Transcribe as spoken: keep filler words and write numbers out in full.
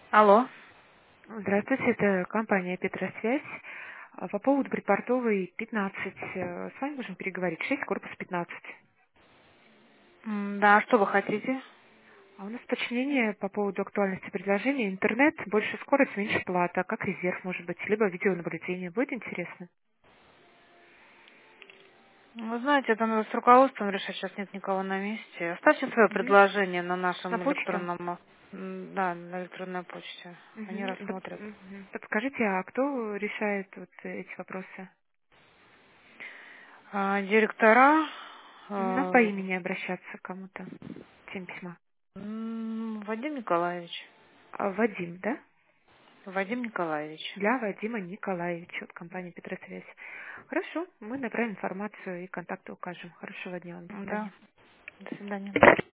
Алло. Здравствуйте, это компания «Петросвязь». А, По поводу припортовой пятнадцать. э, С вами можем переговорить. шесть, корпус пятнадцать. М, Да, что вы хотите? А у нас уточнение по поводу актуальности предложения. Интернет, больше скорость, меньше плата, как резерв, может быть, либо видеонаблюдение. Будет интересно? Вы знаете, это надо с руководством решать, сейчас нет никого на месте. Оставьте свое Мгм. предложение на На нашем почту? электронном, м, да, на электронной почте. Они Мгм. Под- рассмотрят. мгм. Подскажите, а кто решает вот эти вопросы? А, директора, Можно по э, имени обращаться к кому-то? Тем письма. м, Вадим Николаевич. А, Вадим, да? Вадим Николаевич. Для Вадима Николаевича от компании «Петросвязь». Хорошо, мы направим информацию и контакты укажем. Хорошего дня вам, до свидания. Да, до свидания.